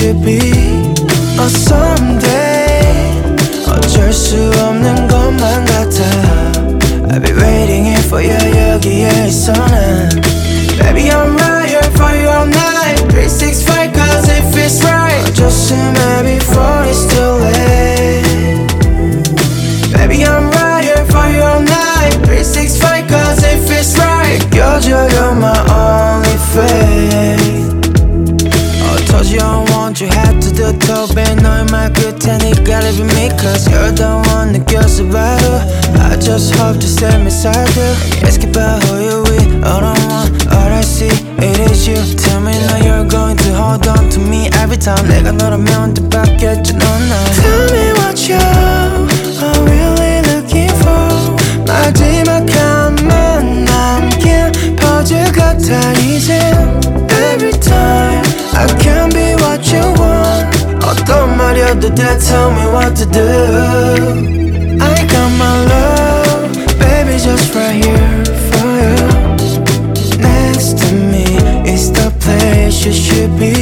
should be. Someday 어쩔 수 없는 것만 같아. I'll be waiting here for you 여기에 있어 난. Baby I'm right here for you all night. 365 cause it feels right. 어쩌면 before it's too late. Baby I'm right here for you all night. 365 cause it feels right. 느껴져 you're my only faith. Told you I don't want you head to the toe. 밴 너의 말 끝에 네 gotta be me. Cause you're the one 느껴서 봐도 I just hope to set me aside. Ask about who you with. All I want, all I see, it is you. Tell me now you're going to hold on to me every time. 내가 너라면 뜻밖겠지 넌 날. Tell me what you are really looking for. 마지막한번 남긴 퍼즐 같아 이젠. Every time I can be what you want. 어떤 말이어도 they tell me what to do. I got my love, baby, just right here for you. Next to me is the place you should be.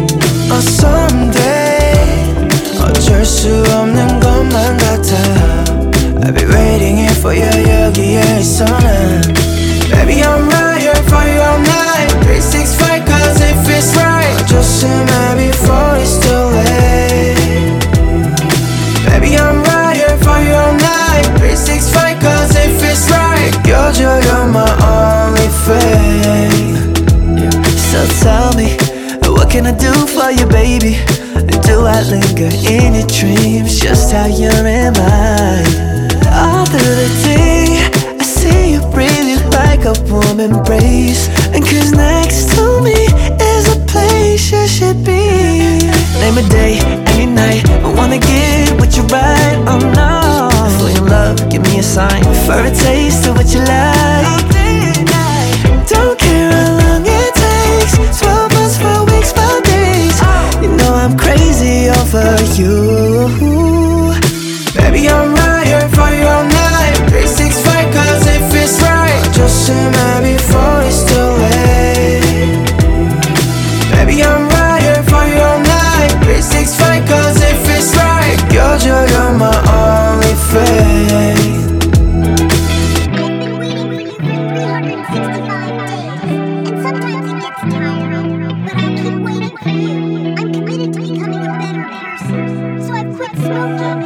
Someday 어쩔 수 없는 것만 같아. I'll be waiting here for you 여기에 있어 난. Baby I'm right here for you all night. 365 cause it feels right. 어쩌면 before it's too late. Baby I'm right here for you all night. 365 cause it feels right. 느껴져 you're my only faith. So tell me, what can I do for you, baby? Do I linger in your dreams, just how you're in mine? All through the day, I see you breathing like a warm embrace. And cause next to me is a place you should be. Name a day, any night, I wanna get what you right, oh no. For your love, give me a sign, for a taste of what you like. All day and night. Don't care how long it takes, 12 months, 4 weeks, 5 days. You know I'm crazy over you. Baby I'm right here for you all night. 365 cause it feels right. 어쩌면 before it's too late. Baby I'm right here for you all night. 365 cause it feels right. 느껴져 you're my only faith. I've been waiting for you for 365 days, and sometimes it gets tiring, but I keep waiting for you. I'm committed to becoming a better person, so I've quit smoking.